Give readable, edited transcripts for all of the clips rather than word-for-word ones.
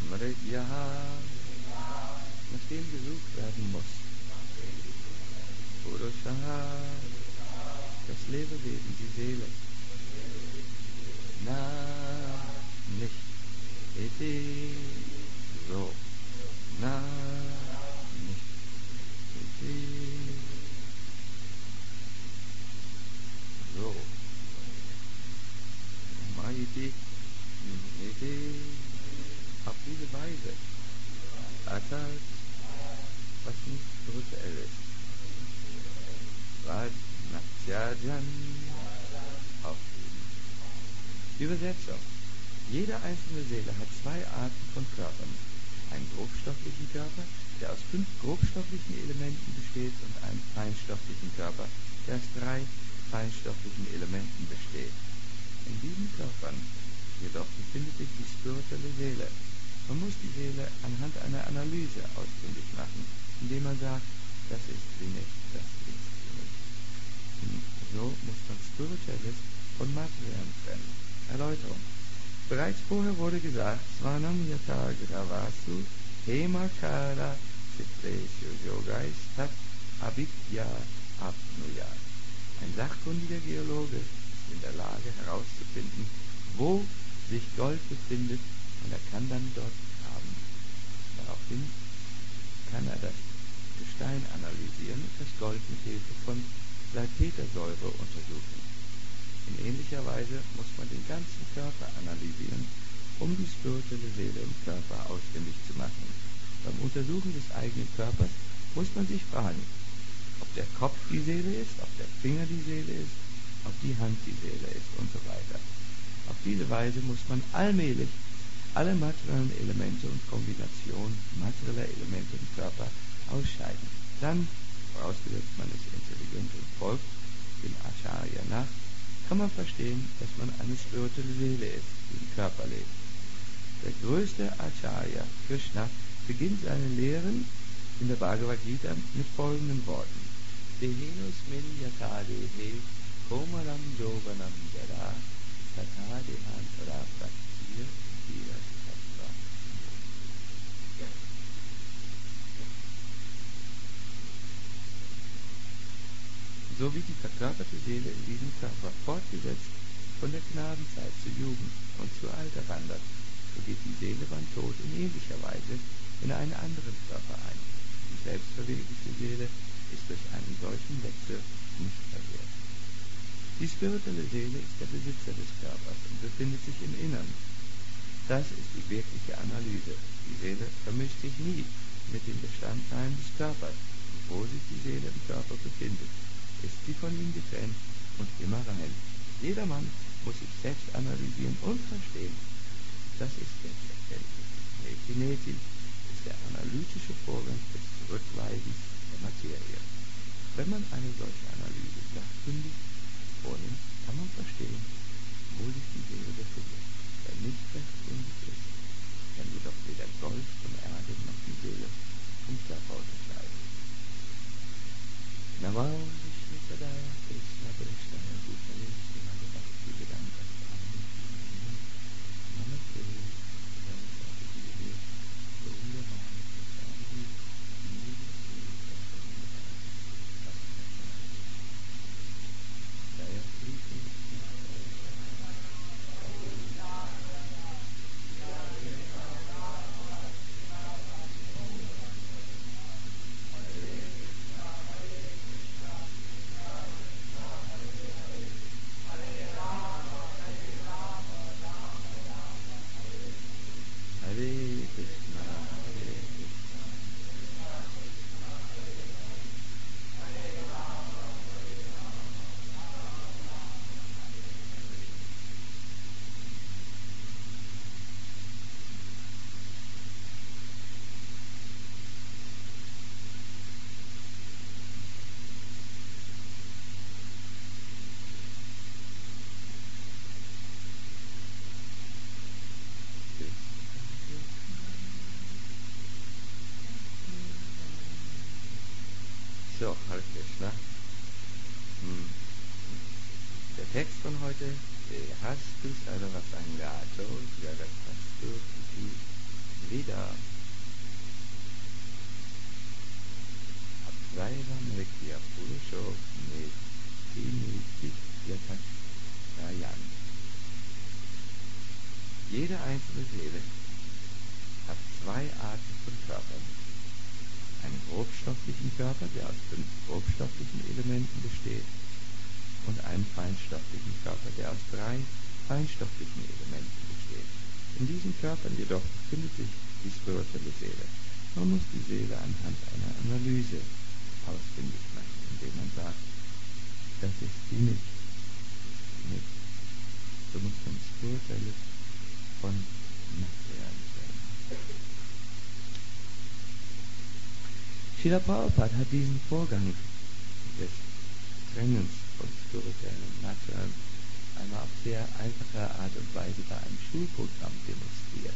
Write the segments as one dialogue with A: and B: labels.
A: Mritya, nach dem gesucht werden muss. Purusha, das Lebewesen, die Seele. Na, nicht. Iti, so. Na, nicht. Iti, so. Maiti, iti, auf diese Weise. Atat, was nicht spirituell ist. Vad Natsyajan, aufgeben. Übersetzung. Jede einzelne Seele hat zwei Arten von Körpern. Einen grobstofflichen Körper, der aus 5 grobstofflichen Elementen besteht, und einen feinstofflichen Körper, der aus 3 feinstofflichen Elementen besteht. In diesen Körpern jedoch befindet sich die spirituelle Seele. Man muss die Seele anhand einer Analyse ausfindig machen, indem man sagt, das ist sie nicht, das ist sie nicht. Und so muss man Spirituelles von Materiellem trennen. Erläuterung. Bereits vorher wurde gesagt, Svanam yata gravasu hemakara chitreshu yogais tat avidya apnuya. Ein sachkundiger Geologe ist in der Lage herauszufinden, wo sich Gold befindet, und er kann dann dort graben. Daraufhin kann er das Gestein analysieren und das Gold mit Hilfe von Salpetersäure untersuchen. In ähnlicher Weise muss man den ganzen Körper analysieren, um die spirituelle Seele im Körper ausfindig zu machen. Beim Untersuchen des eigenen Körpers muss man sich fragen, ob der Kopf die Seele ist, ob der Finger die Seele ist, ob die Hand die Seele ist und so weiter. Auf diese Weise muss man allmählich alle materiellen Elemente und Kombinationen materieller Elemente im Körper ausscheiden. Dann, vorausgesetzt man ist intelligent und folgt dem Acharya nach, kann man verstehen, dass man eine spirituelle Seele ist, die im Körper lebt. Der größte Acharya, Krishna, beginnt seine Lehren in der Bhagavad Gita mit folgenden Worten. Dehenusmin yata dehe komaram jovanam yada tata dehantara pratir dira tattva. So wie die verkörperte Seele in diesem Körper fortgesetzt von der Knabenzeit zur Jugend und zur Alter wandert, so geht die Seele beim Tod in ähnlicher Weise in einen anderen Körper ein. Die selbstverwirklichte Seele ist durch einen solchen Wechsel nicht verwehrt. Die spirituelle Seele ist der Besitzer des Körpers und befindet sich im Innern. Das ist die wirkliche Analyse. Die Seele vermischt sich nie mit den Bestandteilen des Körpers. Wo sich die Seele im Körper befindet, ist sie von ihm getrennt und immer rein. Jedermann muss sich selbst analysieren und verstehen. Das ist Selbsterkenntnis. Neti ist der analytische Vorgang des Zurückweisens der Materie. Wenn man eine solche Analyse sachkundig vornimmt, kann man verstehen, wo sich die Seele befindet. Wer nicht rechtskundig ist, kann jedoch weder Gold vom Erde noch die Seele vom Körper unterscheiden. Navam Vishnu Padaya Krishna Prasthaya Bhutale Srimad Bhakti Vedanta Swami Namaste Saraswati Devi Gauravani Prasadi Jaya Sri Krishna Hare Krishna, Hare Krishna. So, Hare Krishna. Der Text von heute, Hastu Sarvasangato Jagastastu Iti Ida Absaivam Rekya Purusho Yatak Rayan. Jede einzelne Seele hat zwei Arten von Körpern. Einen grobstofflichen Körper, der aus 5 grobstofflichen Elementen besteht, und einen feinstofflichen Körper, der aus 3 feinstofflichen Elementen besteht. In diesen Körpern jedoch befindet sich die spirituelle Seele. Man muss die Seele anhand einer Analyse ausfindig machen, indem man sagt, das ist die nicht. So muss man spirituelles von materiellen trennen. Srila Prabhupada hat diesen Vorgang des Trennens von spirituellen und materiellen einmal auf sehr einfache Art und Weise bei einem Schulprogramm demonstriert.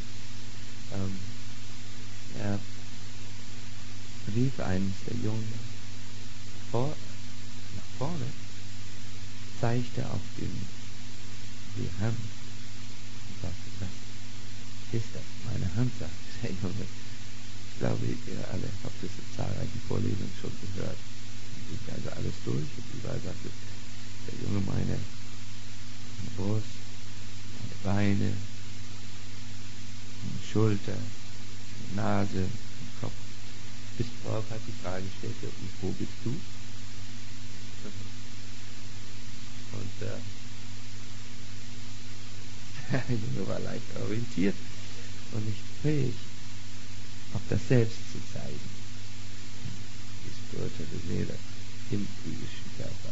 A: Er rief eines der Jungen nach vorne, zeigte auf die Hand und sagte, was ist das? Meine Hand, sagte der Junge. Ich glaube, ihr alle habt es in zahlreichen Vorlesungen schon gehört. Man ging also alles durch und überall sagte der Junge, meine Brust, meine Beine, meine Schulter, meine Nase, mein Kopf. Bis Prabhupada die Frage stellte, und wo bist du? Und der Junge war leicht orientiert und nicht fähig, auf das Selbst zu zeigen. Die spirituelle Seele im physischen Körper.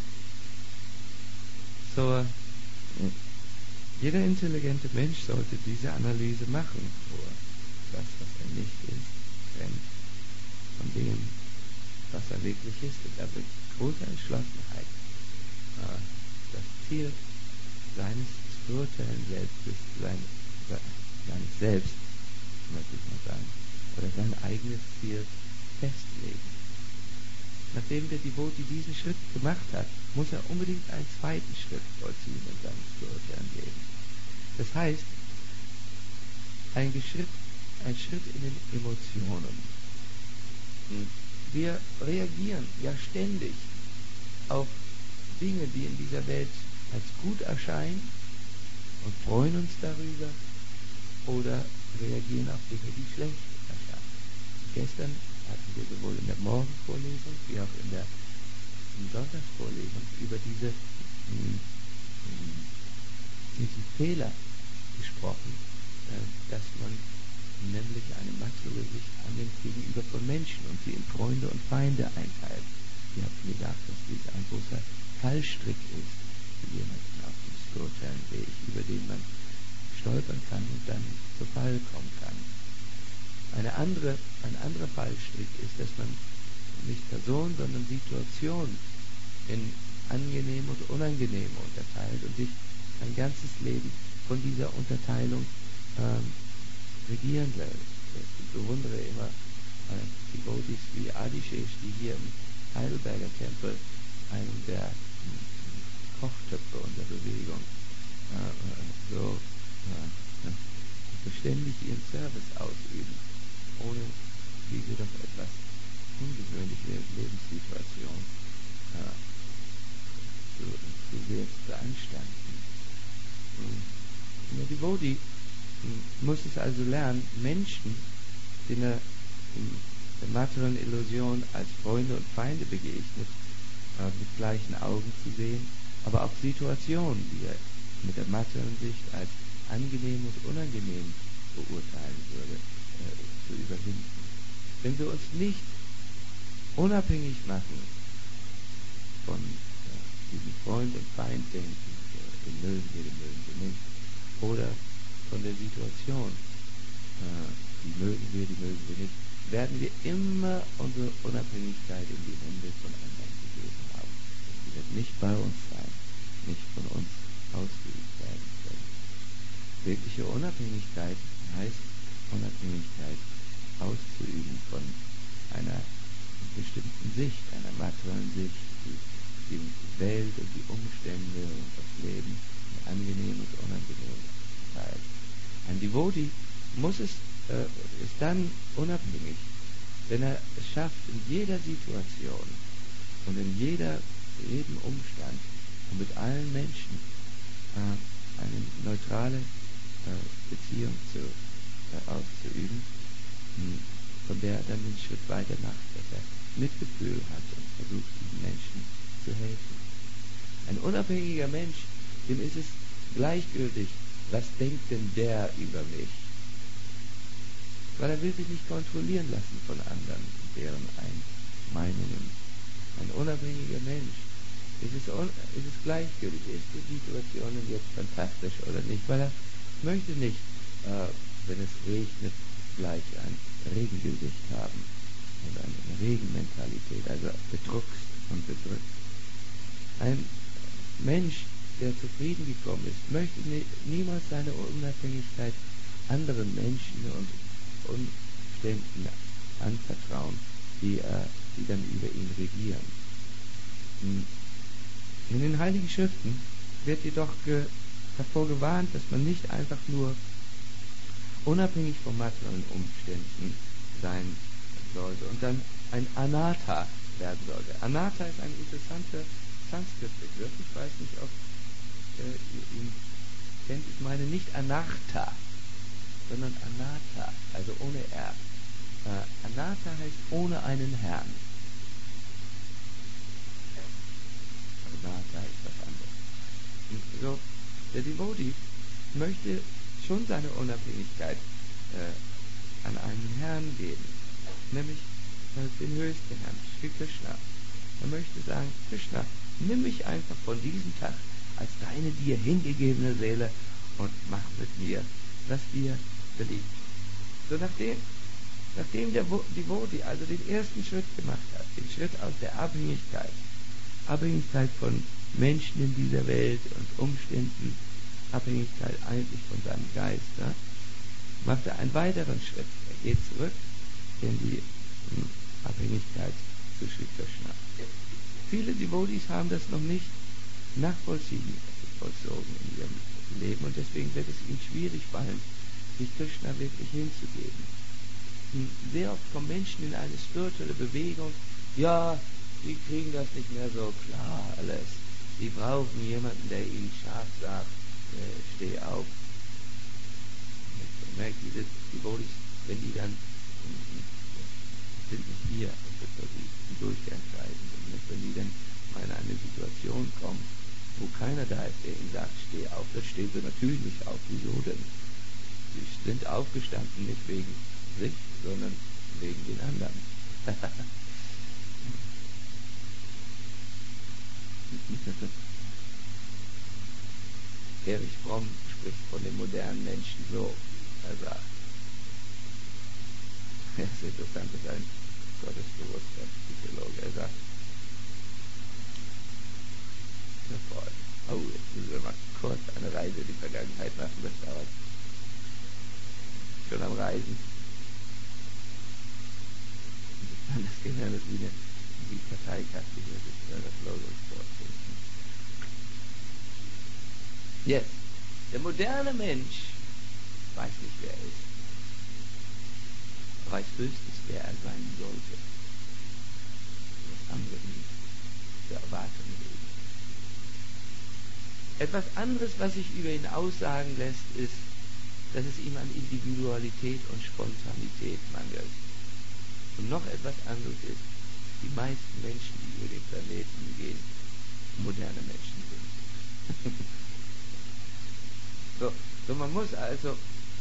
A: So, jeder intelligente Mensch sollte diese Analyse machen, wo das, was er nicht ist, trennt von dem, was er wirklich ist. Und er wird große Entschlossenheit. Das Ziel seines spirituellen Selbstes, seines Selbst, möchte ich mal sagen, oder sein eigenes Ziel festlegen. Nachdem der Devotee diesen Schritt gemacht hat, muss er unbedingt einen zweiten Schritt vollziehen in seinem spirituellen Leben. Das heißt, ein Schritt in den Emotionen. Wir reagieren ja ständig auf Dinge, die in dieser Welt als gut erscheinen und freuen uns darüber, oder reagieren auf Dinge, die schlecht erscheinen. Gestern hatten wir sowohl in der Morgenvorlesung wie auch in der Sonntagsvorlesung über diesen Fehler gesprochen, dass man nämlich eine materielle Sicht annimmt gegenüber von Menschen und sie in Freunde und Feinde einteilt. Wir haben gesagt, dass dies ein großer Fallstrick ist für jemanden auf dem spirituellen Weg, über den man stolpern kann und dann zu Fall kommen kann. Ein anderer Fallstrick ist, dass man nicht Person, sondern Situation in angenehm und unangenehm unterteilt und sich ein ganzes Leben von dieser Unterteilung regieren lässt. Ich bewundere immer Devotees wie Adishesh, die hier im Heidelberger Tempel, einem der Kochtöpfe unserer Bewegung, beständig ihren Service ausüben, ohne diese doch etwas ungewöhnliche Lebenssituation zu sehr zu beanstanden. Der Devotee muss es also lernen, Menschen, denen er in der materiellen Illusion als Freunde und Feinde begegnet, mit gleichen Augen zu sehen, aber auch Situationen, die er mit der materiellen Sicht als angenehm und unangenehm beurteilen würde, zu überwinden. Wenn wir uns nicht unabhängig machen von diesem Freund- und Feinddenken, den mögen wir nicht, oder von der Situation, die mögen wir nicht, werden wir immer unsere Unabhängigkeit in die Hände von anderen gegeben haben. Sie wird nicht bei uns sein, nicht von uns ausgeübt werden können. Wirkliche Unabhängigkeit heißt, Unabhängigkeit auszuüben von einer bestimmten Sicht, einer materiellen Sicht, die Welt und die Umstände und das Leben in angenehm und unangenehm teilt. Ein Devotee muss es ist dann unabhängig, wenn er es schafft, in jeder Situation und in jedem Umstand und mit allen Menschen eine neutrale Beziehung auszuüben, von der er dann einen Schritt weiter macht, dass er Mitgefühl hat und versucht, diesen Menschen zu helfen. Ein unabhängiger Mensch, dem ist es gleichgültig, was denkt denn der über mich? Weil er will sich nicht kontrollieren lassen von anderen, deren Meinungen. Ein unabhängiger Mensch, ist es gleichgültig, ist die Situation jetzt fantastisch oder nicht, weil er möchte nicht, wenn es regnet, gleich ein Regengesicht haben und eine Regenmentalität, also bedruckst und bedrückt. Ein Mensch, der zufrieden gekommen ist, möchte niemals seine Unabhängigkeit anderen Menschen und Umständen anvertrauen, die dann über ihn regieren. In den Heiligen Schriften wird jedoch davor gewarnt, dass man nicht einfach nur unabhängig von materiellen Umständen sein sollte und dann ein Anata werden sollte. Anata ist ein interessanter Sanskrit-Begriff. Ich weiß nicht, ob ihr ihn kennt. Ich meine nicht Anartha, sondern Anata, also ohne R. Anata heißt ohne einen Herrn. Anata ist was anderes. Und so, der Devotee möchte schon seine Unabhängigkeit an einen Herrn geben, nämlich den höchsten Herrn, Sri Krishna. Er möchte sagen, Krishna, nimm mich einfach von diesem Tag als deine dir hingegebene Seele und mach mit mir, was dir beliebt. So nachdem der Devotee also den ersten Schritt gemacht hat, den Schritt aus der Abhängigkeit von Menschen in dieser Welt und Umständen, Abhängigkeit eigentlich von seinem Geist, macht er einen weiteren Schritt. Er geht zurück in die Abhängigkeit zu Sri Krishna. Viele Devotees haben das noch nicht vollzogen in ihrem Leben und deswegen wird es ihnen schwierig fallen, sich Krishna wirklich hinzugeben. Sehr oft kommen Menschen in eine spirituelle Bewegung, ja, die kriegen das nicht mehr so klar alles. Die brauchen jemanden, der ihnen scharf sagt, steh auf. Man merkt, diese Devotees, wenn die dann sind nicht hier, die Durchgangsreisen sind. Wenn die dann mal in eine Situation kommen, wo keiner da ist, der ihnen sagt, steh auf, dann stehen sie natürlich nicht auf. Wieso denn? Sie sind aufgestanden nicht wegen sich, sondern wegen den anderen. Erich Fromm spricht von den modernen Menschen so. Er sagt, es ist interessant, das ist ein Gottesbewusstseinspsychologe. Er sagt, jetzt müssen wir mal kurz eine Reise in die Vergangenheit machen, das dauert. Schon am Reisen. Das Gehirn ist wie Karteikarte, hier ist das Logo vorfinden. Jetzt, der moderne Mensch weiß nicht, wer er ist. Er weiß höchstens, wer er sein sollte. Was andere nicht für Erwartungen legen. Etwas anderes, was sich über ihn aussagen lässt, ist, dass es ihm an Individualität und Spontanität mangelt. Und noch etwas anderes ist, die meisten Menschen, die über den Planeten gehen, moderne Menschen sind. So man muss also,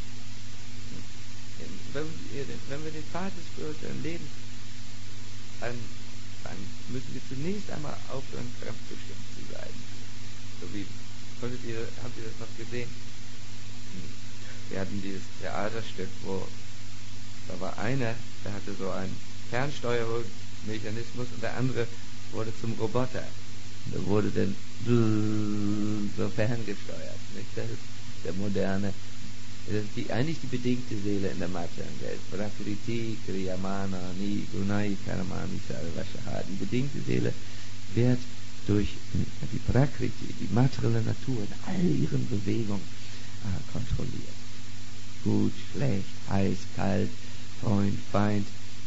A: wenn wir den Pfad des spirituellen Lebens anfangen, müssen wir zunächst einmal aufhören, fremdbestimmt zu sein. So wie, habt ihr das noch gesehen? Wir hatten dieses Theaterstück, wo da war einer, der hatte so einen Fernsteuerungsmechanismus und der andere wurde zum Roboter. Und der wurde dann so ferngesteuert. Nicht? Das ist der moderne, das ist eigentlich die bedingte Seele in der materiellen Welt. Prakriti, Kriyamana, Ni, Gunai, Karamani, Sarvashaha. Die bedingte Seele wird durch die Prakriti, die materielle Natur in all ihren Bewegungen kontrolliert. gut, schlecht, heiß, kalt, Freund, Feind,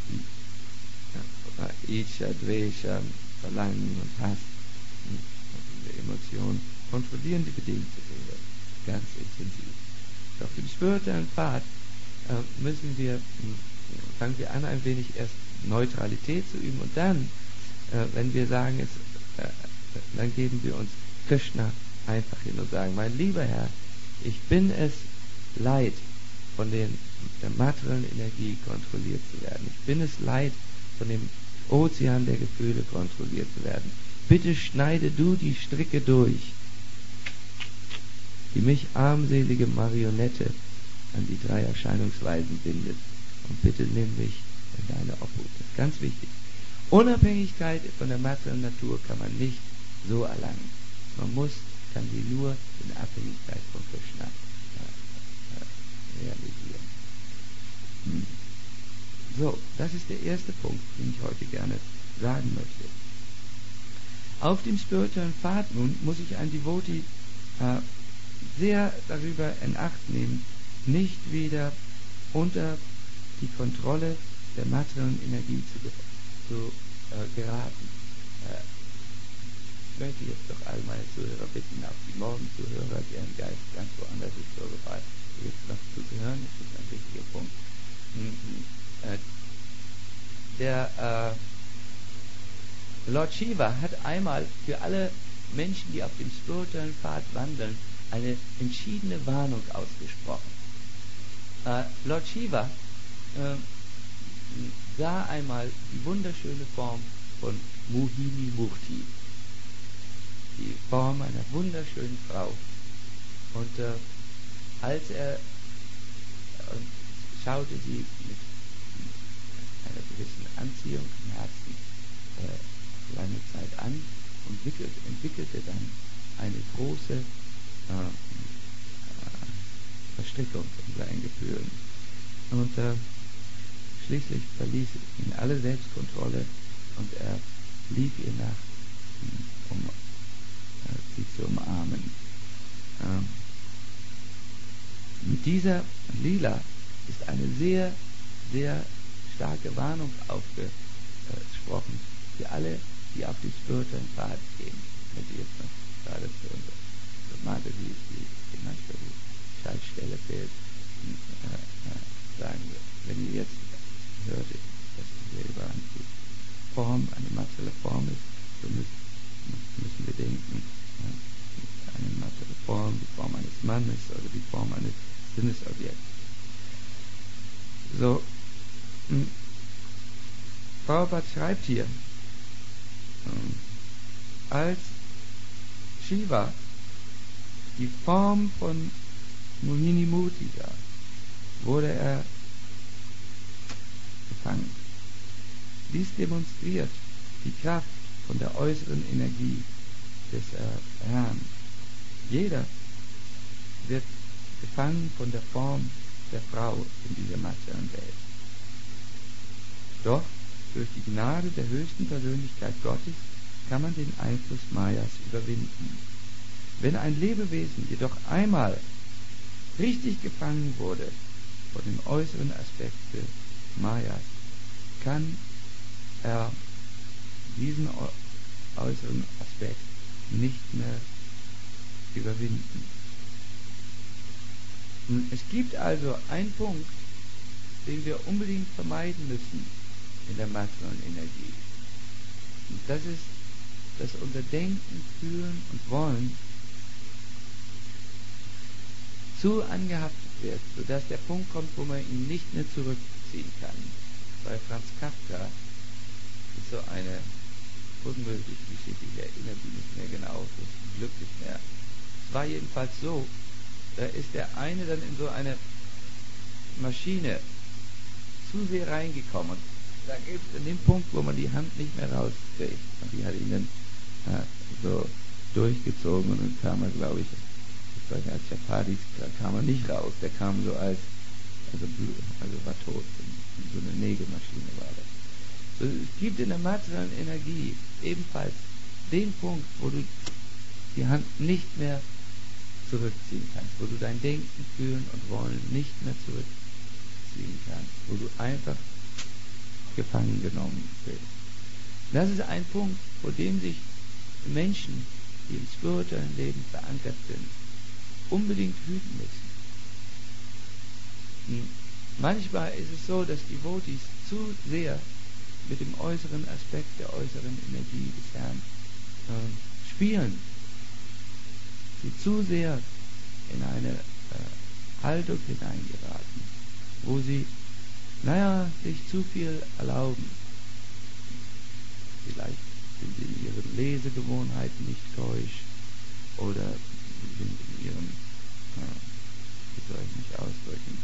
A: Icha, Dvesha, Verlangen und Hass, diese Emotionen kontrollieren die bedingte Seele ganz intensiv. Auf dem spirituellen Pfad fangen wir an, ein wenig erst Neutralität zu üben und dann, wenn wir sagen, dann geben wir uns Krishna einfach hin und sagen, mein lieber Herr, ich bin es leid, von der materiellen Energie kontrolliert zu werden. Ich bin es leid, von dem Ozean der Gefühle kontrolliert zu werden. Bitte schneide du die Stricke durch, die mich, armselige Marionette, an die 3 Erscheinungsweisen bindet. Und bitte nimm mich in deine Obhut. Das ist ganz wichtig. Unabhängigkeit von der materiellen Natur kann man nicht so erlangen. Man kann sie nur in Abhängigkeit von Krishna realisieren. So, das ist der erste Punkt, den ich heute gerne sagen möchte. Auf dem spirituellen Pfad nun muss ich ein Devotee sehr darüber in Acht nehmen, nicht wieder unter die Kontrolle der materiellen Energie zu geraten. Ich möchte jetzt doch all meine Zuhörer bitten, auch die Morgenzuhörer, deren Geist ganz woanders ist, vorgefallen, jetzt noch zuzuhören. Das ist ein wichtiger Punkt. Der Lord Shiva hat einmal für alle Menschen, die auf dem spirituellen Pfad wandeln, eine entschiedene Warnung ausgesprochen. Lord Shiva sah einmal die wunderschöne Form von Mohini Murti, die Form einer wunderschönen Frau. Und als er schaute sie mit einer gewissen Anziehung im Herzen lange Zeit an und entwickelte dann eine große Verstrickung in seinen Gefühlen. Und schließlich verließ ihn alle Selbstkontrolle und er lief ihr nach, um sie zu umarmen. Mit dieser Lila ist eine sehr, sehr starke Warnung aufgesprochen für alle, die auf die spirituellen Pfad gehen. Wenn Sie jetzt noch gerade für unsere Mataji, die manchmal die Schaltstelle fehlt, sagen wir, wenn ihr jetzt hört, dass hier über die Form, eine materielle Form ist, so müssen wir denken, eine materielle Form, die Form eines Mannes oder die Form eines Sinnesobjekts. So, Prabhupada schreibt hier, als Shiva die Form von Mohini Murti sah, wurde er gefangen. Dies demonstriert die Kraft von der äußeren Energie des Herrn. Jeder wird gefangen von der Form der Frau in dieser materiellen Welt. Doch durch die Gnade der höchsten Persönlichkeit Gottes kann man den Einfluss Mayas überwinden. Wenn ein Lebewesen jedoch einmal richtig gefangen wurde von dem äußeren Aspekt des Mayas, kann er diesen äußeren Aspekt nicht mehr überwinden. Es gibt also einen Punkt, den wir unbedingt vermeiden müssen in der materiellen Energie. Und das ist, dass unser Denken, Fühlen und Wollen zu angehaftet wird, sodass der Punkt kommt, wo man ihn nicht mehr zurückziehen kann. Bei Franz Kafka ist so eine unmögliche Geschichte, ich erinnere mich nicht mehr genau, das ist zum Glück nicht mehr. Es war jedenfalls so, da ist der eine dann in so eine Maschine zu sehr reingekommen. Und da gibt es an dem Punkt, wo man die Hand nicht mehr rauskriegt. Und die hat ihn dann so durchgezogen und dann kam er, glaube ich, als Chapadis kam er nicht raus. Der kam so also war tot. So eine Nägelmaschine war das. So, es gibt in der materiellen Energie ebenfalls den Punkt, wo du die Hand nicht mehr zurückziehen kannst, wo du dein Denken, Fühlen und Wollen nicht mehr zurückziehen kannst, wo du einfach gefangen genommen bist. Das ist ein Punkt, vor dem sich Menschen, die im spirituellen Leben verankert sind, unbedingt hüten müssen. Manchmal ist es so, dass Devotees zu sehr mit dem äußeren Aspekt der äußeren Energie des Herrn spielen. Sie zu sehr in eine Haltung hineingeraten, wo sie, sich zu viel erlauben. Vielleicht sind sie in ihren Lesegewohnheiten nicht keusch oder sind in ihrem, wie soll ich mich ausdrücken,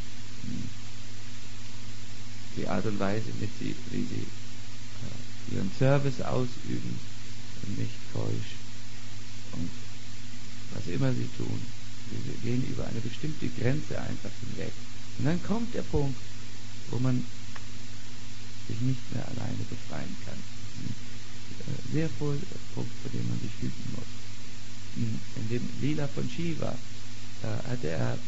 A: die Art und Weise, wie sie ihren Service ausüben, nicht keusch. Und was immer sie tun, sie gehen über eine bestimmte Grenze einfach hinweg. Und dann kommt der Punkt, wo man sich nicht mehr alleine befreien kann. Sehr wohl der Punkt, vor dem man sich hüten muss. In dem Lila von Shiva hatte er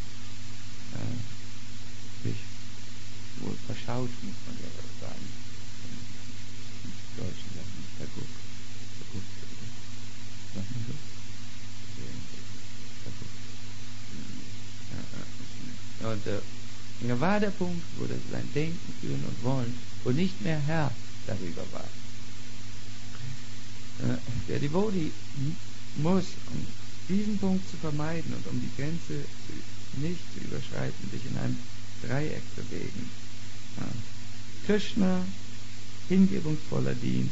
A: sich wohl verschaut, muss man ja sagen. Im Deutschen sagt man verguckt. Sagt man so? Und da war der Punkt, wo das sein Denken, Fühlen und Wollen und nicht mehr Herr darüber war. Der Devotee muss, um diesen Punkt zu vermeiden und um die Grenze nicht zu überschreiten, sich in einem Dreieck bewegen. Krishna, hingebungsvoller Dienst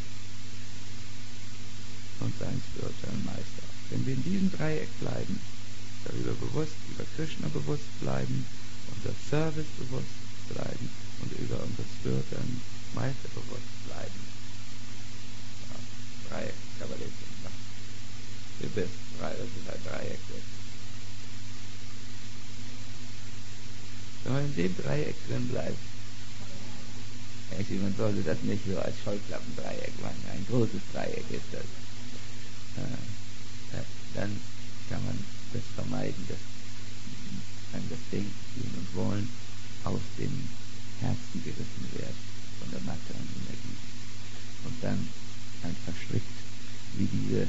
A: und sein spiritueller Meister. Wenn wir in diesem Dreieck bleiben, darüber bewusst, über Krishna bewusst bleiben, unser Service bewusst bleiben und über unser spirituellen Meister bewusst bleiben. Dreieck, Kabbalismus. Du bist das ist ein Dreieck. Wenn man in dem Dreieck drin bleibt, man sollte das nicht so als Scheuklappendreieck machen, ein großes Dreieck ist das. Dann kann man das vermeiden, dass einem das Denken, Fühlen und Wollen aus dem Herzen gerissen wird von der materiellen Energie. Und dann einfach strickt wie diese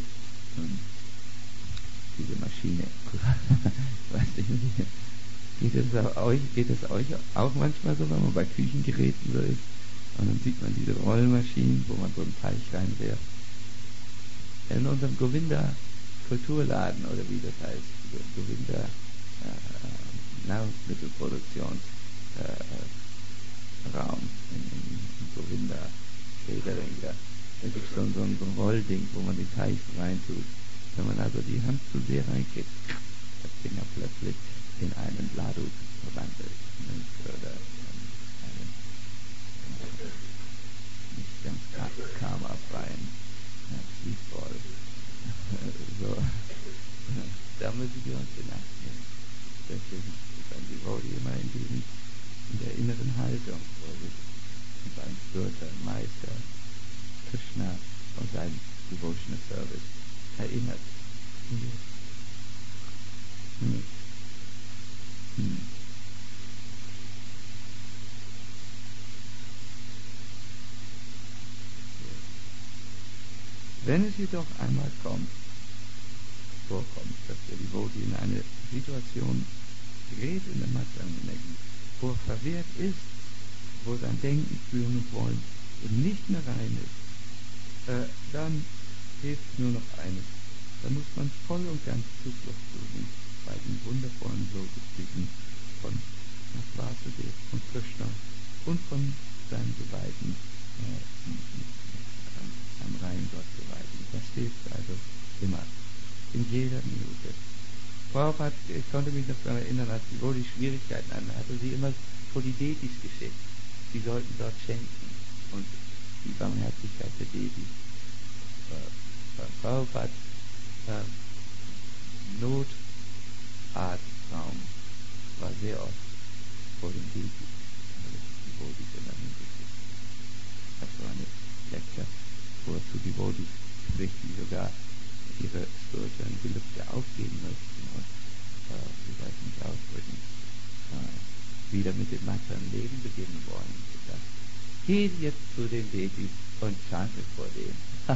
A: Maschine. Weiß ich nicht. Geht es euch auch manchmal so, wenn man bei Küchengeräten so ist und dann sieht man diese Rollmaschinen, wo man so einen Teig reinwirft. In unserem Govinda Kulturladen oder wie das heißt, Govinda Nahrungsmittelproduktionsraum in Govinda Catering, da gibt es so ein Rollding, wo man den Teig reintut. Wenn man also die Hand zu sehr reinkriegt, das Ding ja plötzlich in einen Ladu verwandelt. Oder einen nicht ganz karmafreien Sweetball. So. Da müssen wir uns in Acht nehmen. Deswegen ist ein Devotee immer in der inneren Haltung, wo sich an seinen spirituellen Meister Krishna und seinen Devotional Service erinnert. Wenn es jedoch einmal vorkommt, dass der Devotee in eine Situation gerät in der materiellen Energie, wo er verwehrt ist, wo sein Denken, Fühlen und Wollen eben nicht mehr rein ist, dann hilft nur noch eines. Da muss man voll und ganz Zuflucht suchen bei den wundervollen Lobesliedern von Vasudev, von Krishna und von seinem Geweihten, einem reinen Gott Geweihten. Das hilft also immer, in jeder Minute. Prabhupada, ich konnte mich noch daran erinnern, als die Schwierigkeiten an, hatte sie immer vor die Detis geschickt. Sie sollten dort schenken und die Barmherzigkeit der Detis. Prabhupada Notarztraum war sehr oft vor den Detis, die Devotees immer hingeschickt. Das war eine Lecture, wo er zu Devotees spricht, die sogar ihre spirituellen Gelübde aufgeben möchten Leben beginnen wollen. Gesagt, geht jetzt zu den Babys und chantet vor denen.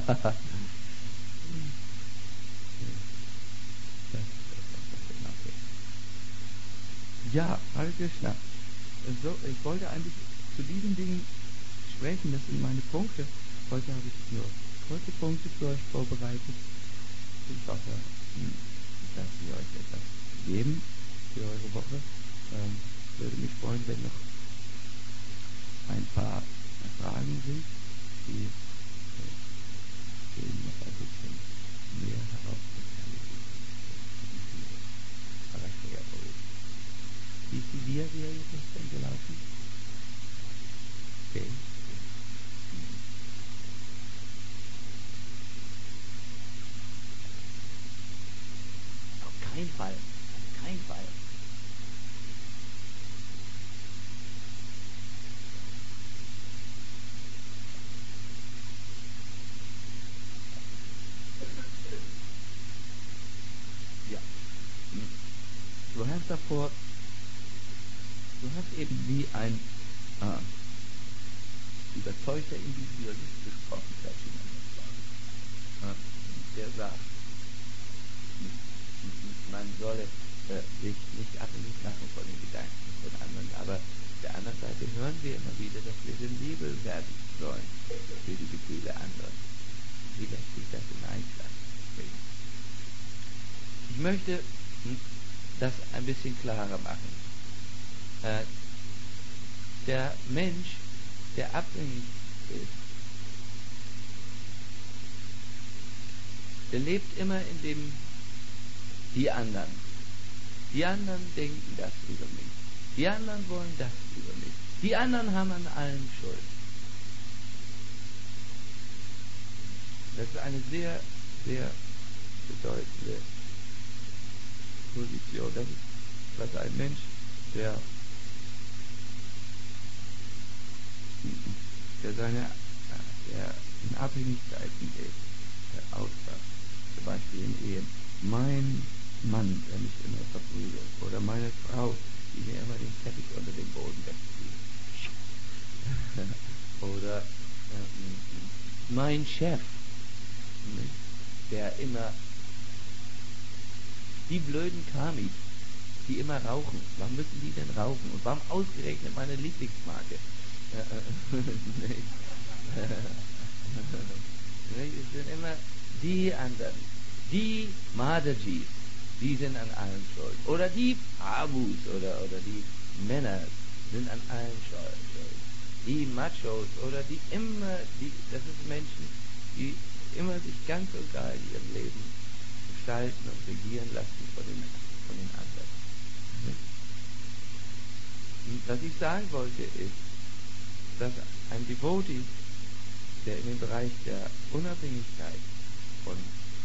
A: Ja, Hare Krishna. So, ich wollte eigentlich zu diesen Dingen sprechen, das sind meine Punkte. Heute habe ich nur kurze Punkte für euch vorbereitet. Ich hoffe, dass sie euch etwas geben für eure Woche. Würde mich freuen, wenn noch ein paar Fragen sind, die noch ein bisschen mehr herauskristallisieren. Wie ist die Dia-Serie gestern gelaufen? Okay. Auf keinen Fall. Auf keinen Fall. Ja. Du hast davor, du hast eben wie ein überzeugter Individualist gesprochen, der sagt, man solle sich nicht abhängig machen von den Gedanken von anderen, aber auf der anderen Seite hören wir immer wieder, dass wir sensibel werden sollen für die Gefühle anderer. Wie lässt sich das in Einklang bringen? Ich möchte das ein bisschen klarer machen. Der Mensch, der abhängig ist, der lebt immer in dem die anderen. Die anderen denken das über mich. Die anderen wollen das über mich. Die anderen haben an allem Schuld. Das ist eine sehr, sehr bedeutende Position. Das ist, was ein Mensch, der in Abhängigkeiten ist, aussagt. Zum Beispiel in Ehen. Mein Mann, der mich immer verprügelt. Oder meine Frau, die mir immer den Teppich unter den Boden wegzieht. Oder mein Chef, der immer die blöden Kamis, die immer rauchen. Warum müssen die denn rauchen? Und warum ausgerechnet meine Lieblingsmarke? Es sind immer die anderen. Die Madajis, die sind an allem schuld. Oder die Abus oder die Männer sind an allem schuld. Die Machos oder das sind Menschen, die immer sich ganz egal in ihrem Leben gestalten und regieren lassen von den anderen. Und was ich sagen wollte ist, dass ein Devotee, der in den Bereich der Unabhängigkeit von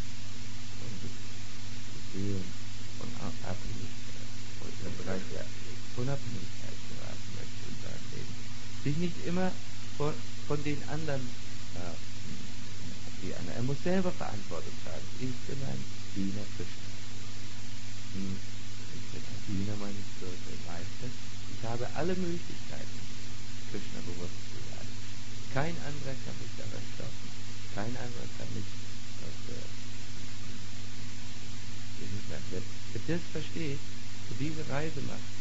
A: Gefühlen, von Abhängigkeit, im Bereich der Unabhängigkeit geraten möchte in seinem Leben, sich nicht immer von den anderen er muss selber Verantwortung tragen. Ich bin ein Diener Krishna. Ich bin ein Diener meines spirituellen Meisters. Ich habe alle Möglichkeiten, Krishna bewusst zu werden. Kein anderer kann mich daran stoppen. Kein anderer kann mich wer das versteht, für diese Reise macht,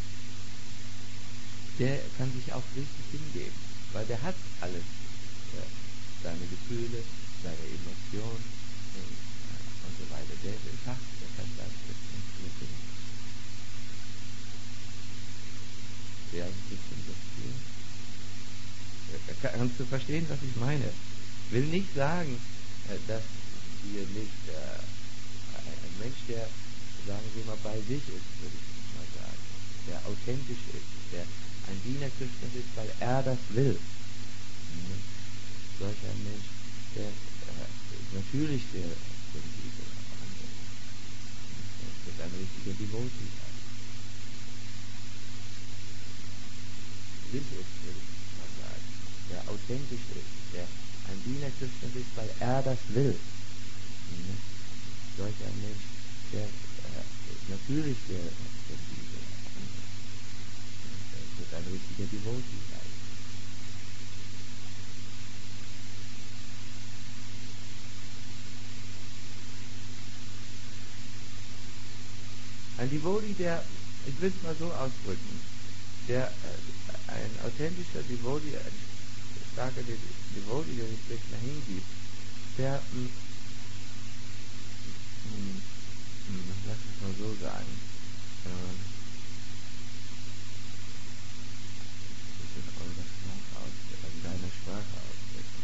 A: der kann sich auch richtig hingeben, weil der hat alles. Seine Gefühle, seine Emotionen und so weiter. Der ist intakt, der kann das nicht finden. Ja, ein bisschen so viel. Kannst du verstehen, was ich meine? Ich will nicht sagen, dass wir nicht ein Mensch, der, sagen wir mal, bei sich ist, würde ich mal sagen, der authentisch ist, der ein Diener Krishnas ist, weil er das will. Solch ein Mensch, der natürlich sehr sensibel auf andere ist. Das ist ein richtiger Devotee. Wild ist, würde ich mal sagen, der authentisch ist, der ein Diener Krishnas ist, weil er das will. Solch ein Mensch, der natürlich sehr sensibel auf andere ist. wird ein richtiger Devotee sein. Ein Devotee, ich will es mal so ausdrücken, ein authentischer Devotee, ein starker Devotee, der sich wirklich hingibt, der, lass es mal so sagen, das ist eure Sprache ausdrücken, also deine Sprache ausdrücken.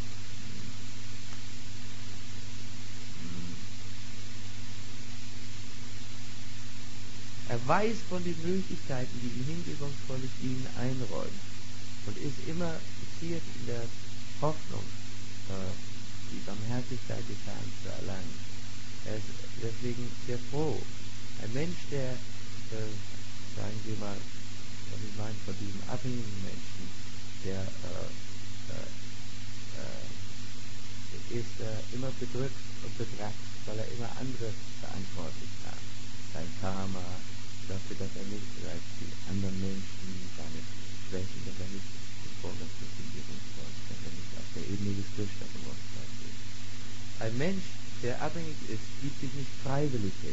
A: Er weiß von den Möglichkeiten, die ein hingebungsvolles Dienen einräumt und ist immer fixiert in der Hoffnung, die Barmherzigkeit des Herrn zu erlangen. Er ist deswegen sehr froh. Ein Mensch, der, sagen wir mal, was ich meine von diesem abhängigen Menschen, der ist immer bedrückt und betrachtet, weil er immer andere verantwortlich macht. Sein Karma, dafür, dass er nicht vielleicht die anderen Menschen, seine Schwächen, dass er nicht den Vorgang zur Regierung folgt, dass er nicht auf der Ebene des Durchstattungsvolls ist. Ein Mensch, der abhängig ist, gibt sich nicht freiwillig hin.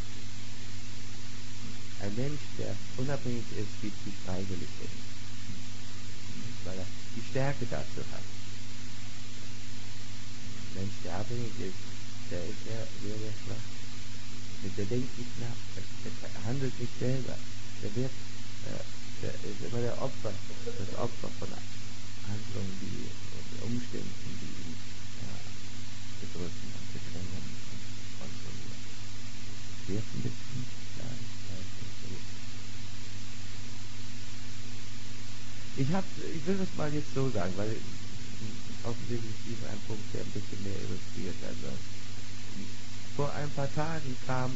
A: Ein Mensch, der unabhängig ist, gibt sich freiwillig hin. Weil er die Stärke dazu hat. Ein Mensch, der abhängig ist, der ist sehr, sehr, sehr schwach. Der denkt nicht nach, der handelt nicht selber. Der ist immer das Opfer von Handlungen, die Umständen, die ihn bedrücken und bedrängen und kontrollieren. Wird ein bisschen klar, ich will das mal jetzt so sagen, weil offensichtlich ist ein Punkt, der ein bisschen mehr illustriert. Also vor ein paar Tagen kamen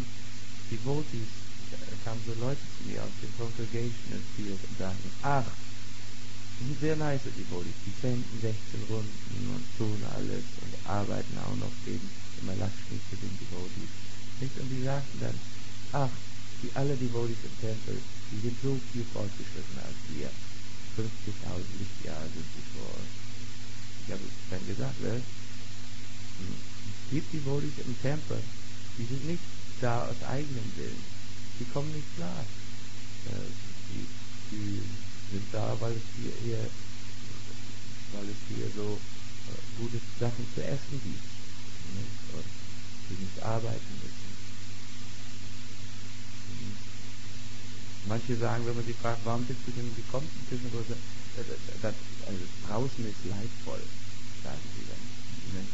A: so Leute zu mir aus dem Congregational Field und sagten, ach, die sind sehr nice Devotees, die senden 16 Runden und tun alles und arbeiten auch noch immer Lakshmi für den Devotees. Und die sagten dann, ach, alle Devotees im Tempel, die sind so viel fortgeschritten als wir. 50.000 Lichtjahre sind sie vor uns. Ich habe dann gesagt, es gibt Devotees im Tempel, die sind nicht da aus eigenem Willen. Die kommen nicht klar. Die sind da, weil es hier so gute Sachen zu essen gibt. Und die nicht arbeiten müssen. Manche sagen, wenn man sie fragt, warum bist du denn gekommen zum Kirchengröße, also draußen ist leidvoll, sagen sie dann.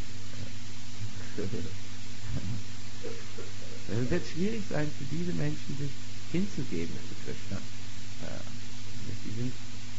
A: Es wird schwierig sein, für diese Menschen sich hinzugeben zu Krishna. Die sind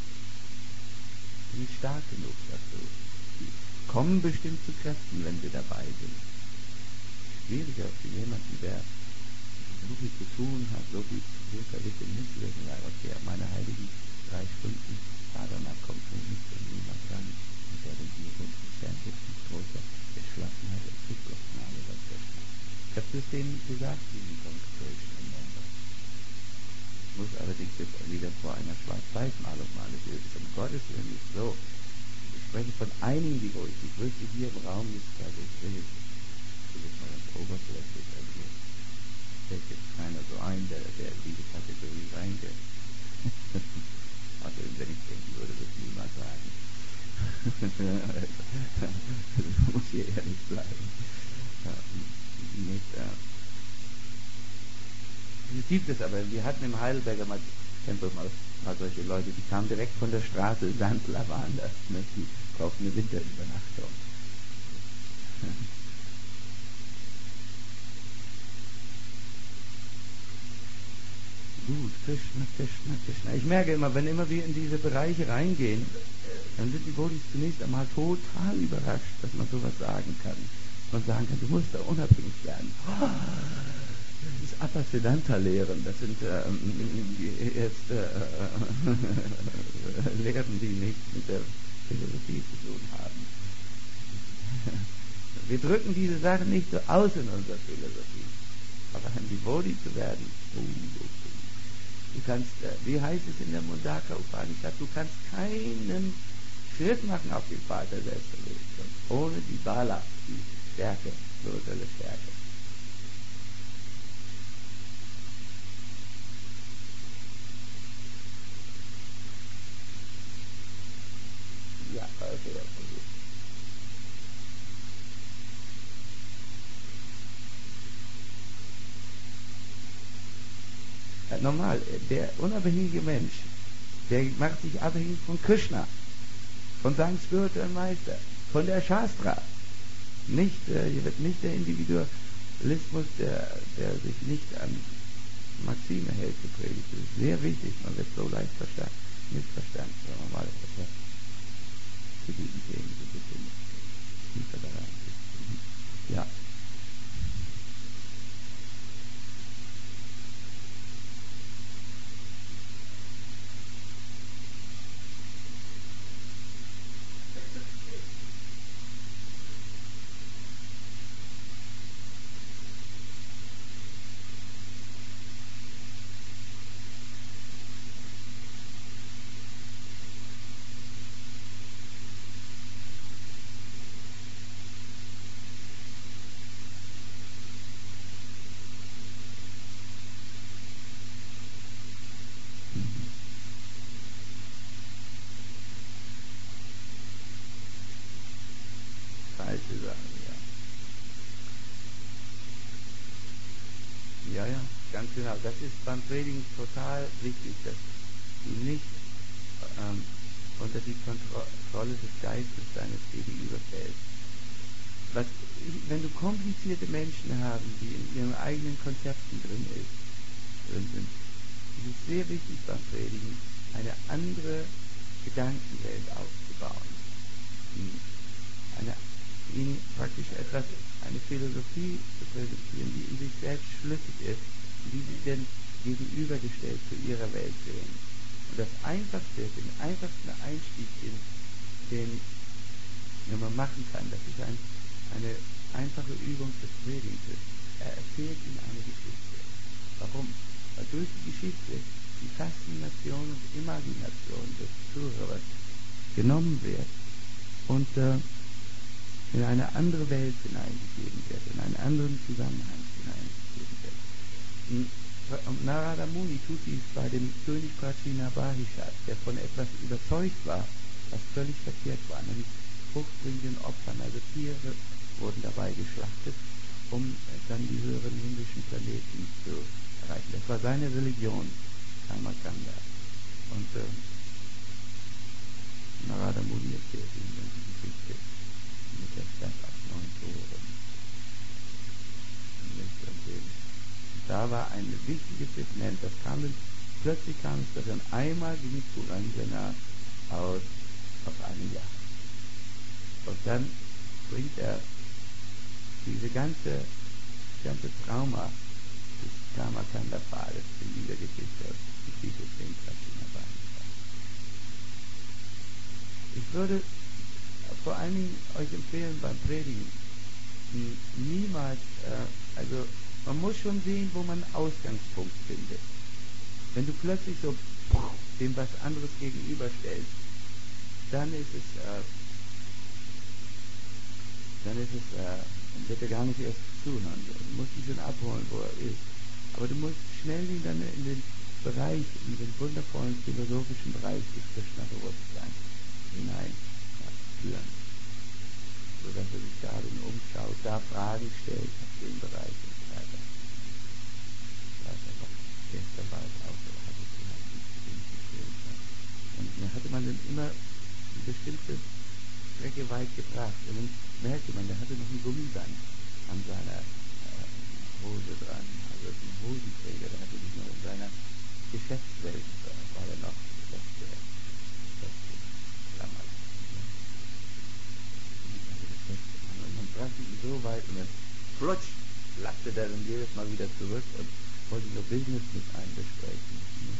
A: nicht stark genug dazu. Die kommen bestimmt zu Kräften, wenn sie dabei sind. Schwieriger für jemanden, der so viel zu tun hat, so viel verwickelt hinzuwirken, sagen, okay, meine heiligen 3 Stunden Sadhana kommt mir nicht in niemand ran, und der den hier unten Tempel mit großer Entschlossenheit und Zukunftsnahme über Krishna. Ich habe es denen gesagt, die Congregation in London. Ich muss allerdings jetzt wieder vor einer Schwarz-Weiß-Malung malen. Das ist um Gottes Willen nicht so. Ich spreche von einigen, die ich wüsste hier im Raum nicht, also ich will jetzt mal ganz oberflächlich, also hier fällt jetzt keiner so ein, der in diese Kategorie reingeht. Also wenn ich denken würde, das niemand sagen. Das muss hier ehrlich bleiben. Es gibt es aber, wir hatten im Heidelberger Tempel mal solche Leute, die kamen direkt von der Straße, Sandler waren das, die brauchten eine Winterübernachtung. Gut, Krishna. Ich merke immer, wenn wir in diese Bereiche reingehen, dann sind die Bodhis zunächst einmal total überrascht, dass man sowas sagen kann. Man sagen kann, du musst da unabhängig werden. Das ist Apasiddhanta-Lehren. Das sind Lehren, die nichts mit der Philosophie zu tun haben. Wir drücken diese Sachen nicht so aus in unserer Philosophie. Aber ein Devotee zu werden, Du kannst, wie heißt es in der Mundaka Upanishad, du kannst keinen Schritt machen auf den Pfad der Selbstverwirklichung ohne die Bala, die Stärke, spirituelle Stärke. Ja, okay, ja, gut. Normal, der unabhängige Mensch, der macht sich abhängig von Krishna, von seinem spirituellen Meister, von der Shastra. Nicht, hier wird nicht der Individualismus, der sich nicht an Maxime hält, gepredigt. Das ist sehr wichtig, man wird so leicht missverstanden, wenn man mal etwas zu diesen Themen so ein bisschen tiefer da reingeht. Ja. Falsche Sachen, ja. Ja, ja, ganz genau. Das ist beim Predigen total wichtig, dass du nicht unter die Kontrolle des Geistes deines Gegenübers fällst. Wenn du komplizierte Menschen haben, die in ihren eigenen Konzepten drin sind, ist es sehr wichtig beim Predigen, eine andere Gedankenwelt aufzubauen. Ihnen praktisch eine Philosophie zu präsentieren, die in sich selbst schlüssig ist, wie sie denn gegenübergestellt zu ihrer Welt sehen. Und das Einfachste, den einfachsten Einstieg, den man machen kann, das ist eine einfache Übung des Predings ist. Er erzählt ihnen eine Geschichte. Warum? Weil durch die Geschichte die Faszination und Imagination des Zuhörers genommen wird und in eine andere Welt hineingegeben wird, in einen anderen Zusammenhang hineingegeben wird. Und Narada Muni tut dies bei dem König Prachinabarhishat, der von etwas überzeugt war, was völlig verkehrt war, nämlich fruchtbringenden Opfern, also Tiere wurden dabei geschlachtet, um dann die höheren himmlischen Planeten zu erreichen. Das war seine Religion, Karmakanda. Und Narada Muni erzählt ihm dann die Geschichte mit der Stadt auf 9 Toren. Da war ein wichtiges Segment, plötzlich kam es darin, einmal ging Purandjana aus auf einem Yacht. Und dann bringt er diese ganze Trauma des Karmakanda-Pfades in dieser Geschichte klingt Prachinabarhishat. Ich würde vor allen Dingen euch empfehlen beim Predigen, niemals, also man muss schon sehen, wo man einen Ausgangspunkt findet. Wenn du plötzlich so dem was anderes gegenüberstellst, dann wird er gar nicht erst zuhören. Du musst ihn schon abholen, wo er ist. Aber du musst schnell ihn dann in den wundervollen philosophischen Bereich des Krishna-Bewusstseins hineinführen, sodass er sich darin umschaut, da Fragen stellt auf den Bereich und so weiter. Ich weiß einfach, gestern war es auch so, hatte ich gehört, und da hatte man dann immer eine bestimmte Strecke weit gebracht und dann merkte man, der hatte noch einen Gummiband an seiner Hose dran, also einen Hosenträger, der hatte sich noch in seiner Geschäftswelt, war er noch festgeklammert. Und man brachte ihn so weit und dann flutsch, lachte der dann jedes Mal wieder zurück und wollte nur Business mit einem besprechen.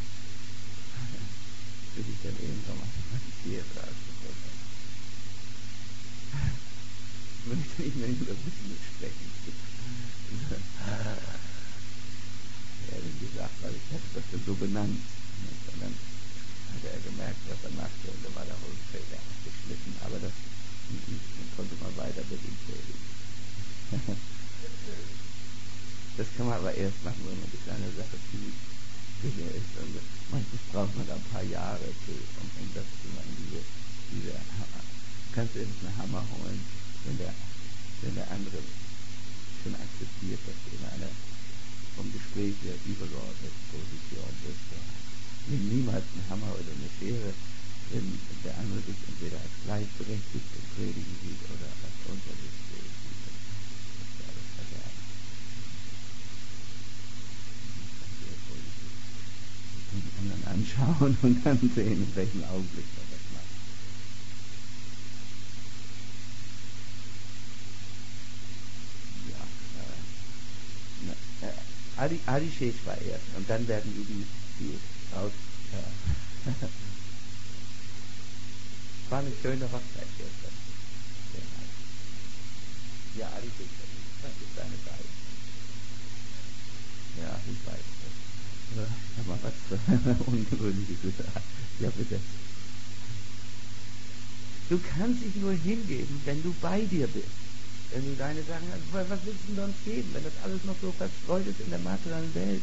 A: Bis ich dann irgendwann mal hier rausgekommen bin. Ich möchte nicht mehr über Business sprechen. Er hat gesagt, weil ich hatte das dann so benannt. Und dann hatte er gemerkt, was er machte, und dann war der whole Trailer abgeschnitten, aber das konnte man weiter mit ihm predigen. Das kann man aber erst machen, wenn man sich einer Sache ziemlich sicher ist. Also meistens braucht man da ein paar Jahre um das zu machen, diese Hammer. Du kannst erst einen Hammer holen, wenn der andere schon akzeptiert, dass du in einer vom Gespräch der übergeordneten Position bist. Nimm niemals einen Hammer oder eine Schere, wenn der andere dich entweder als gleichberechtigt im Predigen sieht oder als unterschiedlich sieht. Das ist alles verderben. Den anderen anschauen und dann sehen, in welchem Augenblick man das macht. Adi Shesh war erst und dann werden die raus. Es war eine schöne Hochzeit gestern. Sehr nice. Ja, Adi Shesh, das ist deine Seite. Ja, ich weiß das. Ich habe mal was Ungewöhnliches gesagt. Ja, bitte. Du kannst dich nur hingeben, wenn du bei dir bist. Wenn du deine Sachen hast, was willst du denn sonst geben, wenn das alles noch so verstreut ist in der materiellen Welt?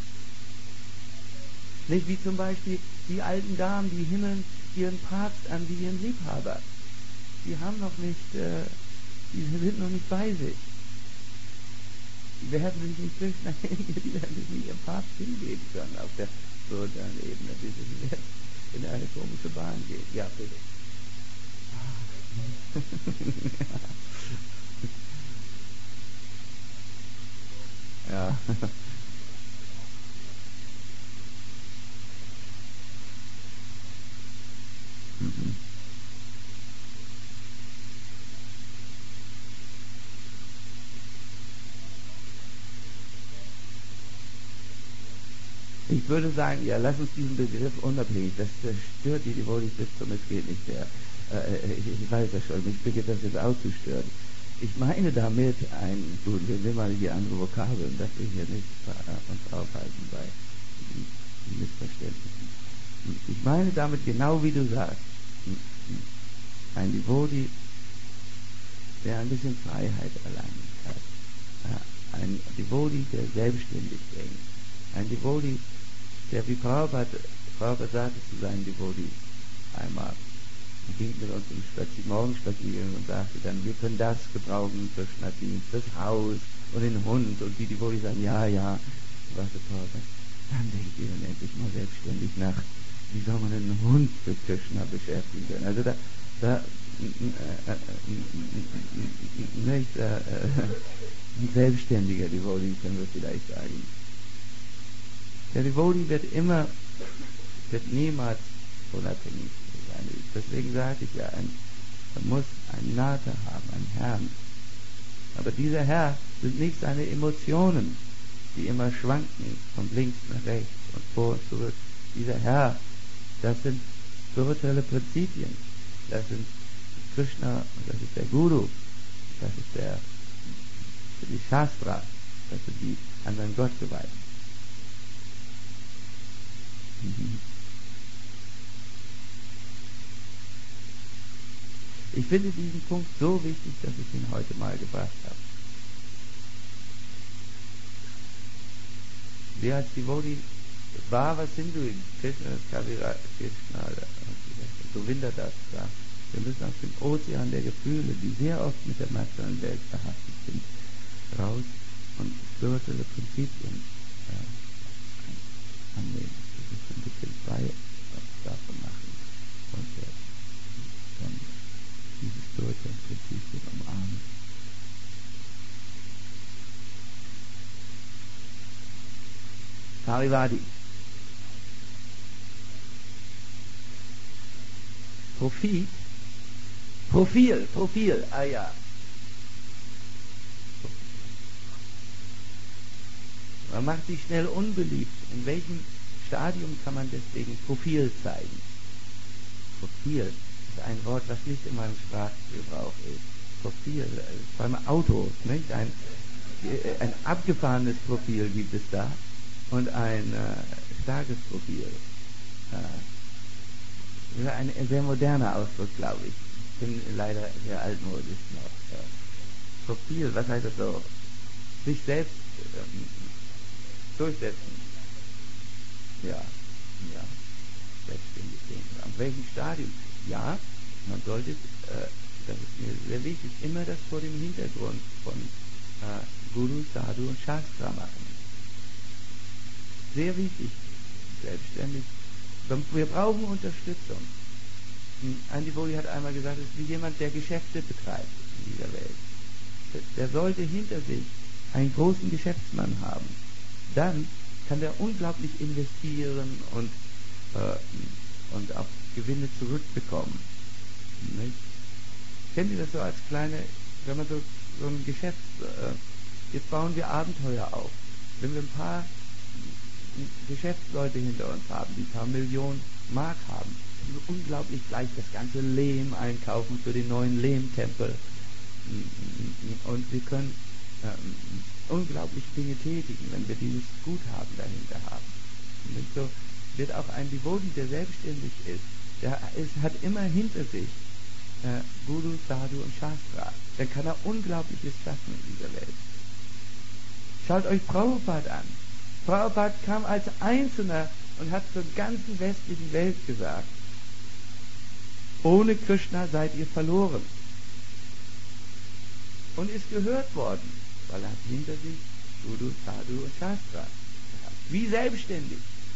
A: Nicht wie zum Beispiel die alten Damen, die himmeln ihren Papst an wie ihren Liebhaber. Die haben noch nicht, die sind noch nicht bei sich. Die werden sich nicht Krishna hingeben, die werden sich nicht ihrem Papst hingeben können auf der spirituellen Ebene, bis sie jetzt in eine komische Bahn gehen. Ja, bitte. Ja. Mhm. Ich würde sagen, ja, lass uns diesen Begriff unabhängig, das stört die Devotees bis zum es geht nicht mehr. Ich weiß ja schon, mich beginnt das jetzt auszustören. Ich meine damit gut, wir nehmen mal hier andere Vokabeln, dass wir hier nicht uns aufhalten bei Missverständnissen. Ich meine damit genau wie du sagst, ein Devotee, der ein bisschen Freiheit erlangen kann. Ein Devotee, der selbstständig denkt. Ein Devotee, der wie Prabhupada sagte zu seinen Devotees einmal, ging mit uns im Morgenspaziergang und sagte dann, wir können das gebrauchen für Krishna-Dienst, das Haus und den Hund. Und die Devotees sagen, ja, sagte Prabhupada, dann denkt ihr dann endlich mal selbstständig nach, wie soll man einen Hund für Krishna beschäftigen können? Also nicht ein selbstständiger Devotee, können wir vielleicht sagen. Der Devotee wird niemals unabhängig sein. Deswegen sagte ich ja, man muss einen Nata haben, einen Herrn. Aber dieser Herr sind nicht seine Emotionen, die immer schwanken von links nach rechts und vor und zurück. Dieser Herr, das sind spirituelle Prinzipien. Das sind Krishna und das ist der Guru. Das ist die Shastra. Das sind die anderen Gottgeweihten. Ich finde diesen Punkt so wichtig, dass ich ihn heute mal gebracht habe. Wir als Devotee, Bhava Sindhu, Krishna, Kavira, Krishna, Govinda Das, wir müssen aus dem Ozean der Gefühle, die sehr oft mit der materiellen Welt behaftet sind, raus und spirituelle Prinzipien annehmen. Das ist ein bisschen frei davon machen und dann diese spirituellen Prinzipien umarmen. Parivadi. Profil, ja. Man macht sich schnell unbeliebt. In welchem Stadium kann man deswegen Profil zeigen? Profil ist ein Wort, was nicht in meinem Sprachgebrauch ist. Profil, vor allem Autos, nicht? Ein abgefahrenes Profil gibt es da. und ein starkes Profil. Das ist ein sehr moderner Ausdruck, glaube ich. Ich bin leider sehr altmodisch noch. Profil, was heißt das so? Sich selbst durchsetzen. Ja, ja, selbstständig sehen. An welchem Stadium? Ja, man sollte, das ist mir sehr wichtig, immer das vor dem Hintergrund von Guru, Sadhu und Shastra machen. Sehr wichtig, selbstständig. Wir brauchen Unterstützung. Andy Bowley hat einmal gesagt, es ist wie jemand, der Geschäfte betreibt in dieser Welt. Der sollte hinter sich einen großen Geschäftsmann haben. Dann kann der unglaublich investieren und auch Gewinne zurückbekommen. Nicht? Kennt ihr das so als kleine, wenn man so ein Geschäft, jetzt bauen wir Abenteuer auf. Wenn wir ein paar Geschäftsleute hinter uns haben, die ein paar Millionen Mark haben, können wir unglaublich gleich das ganze Lehm einkaufen für den neuen Lehmtempel. Und wir können unglaublich Dinge tätigen, wenn wir dieses Guthaben dahinter haben. Und so wird auch ein Devotee, der selbstständig ist, hat immer hinter sich Guru, Sadhu und Shastra. Dann kann er Unglaubliches schaffen in dieser Welt. Schaut euch Prabhupada an. Prabhupada kam als Einzelner und hat zur ganzen westlichen Welt gesagt, ohne Krishna seid ihr verloren. Und ist gehört worden, weil er hat hinter sich Guru, Sadhu und Shastra gehabt. Wie selbstständig.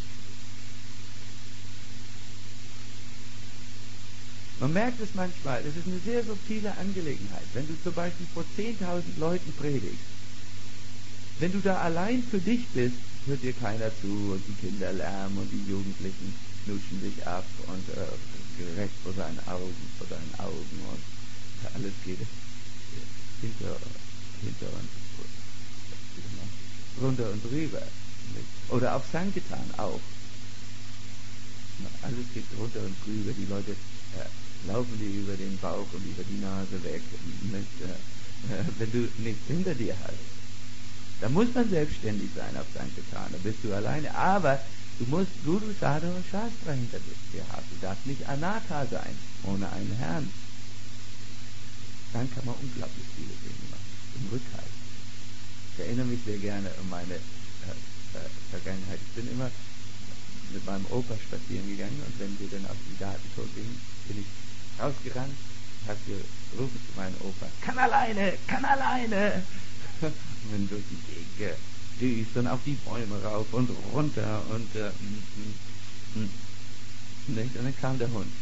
A: Man merkt es manchmal, das ist eine sehr subtile Angelegenheit. Wenn du zum Beispiel vor 10.000 Leuten predigst, wenn du da allein für dich bist, hört dir keiner zu und die Kinder lärmen und die Jugendlichen knutschen sich ab und rechts vor deinen Augen und alles geht hinter und runter und drüber. Oder auf Sankirtan auch. Alles geht runter und drüber, die Leute laufen dir über den Bauch und über die Nase weg, wenn du nichts hinter dir hast. Da muss man selbstständig sein auf Sankirtan, da bist du alleine. Aber du musst Guru, Sadhu und Shastra hinter dir haben. Du darfst nicht Anatha sein, ohne einen Herrn. Dann kann man unglaublich viele Dinge machen, im Rückhalt. Ich erinnere mich sehr gerne an meine Vergangenheit. Ich bin immer mit meinem Opa spazieren gegangen und wenn wir dann auf die Gartentor gingen, bin ich rausgerannt, habe gerufen zu meinem Opa, kann alleine! Und bin durch die Gegend gedüst und auf die Bäume rauf und runter und dann kam der Hund.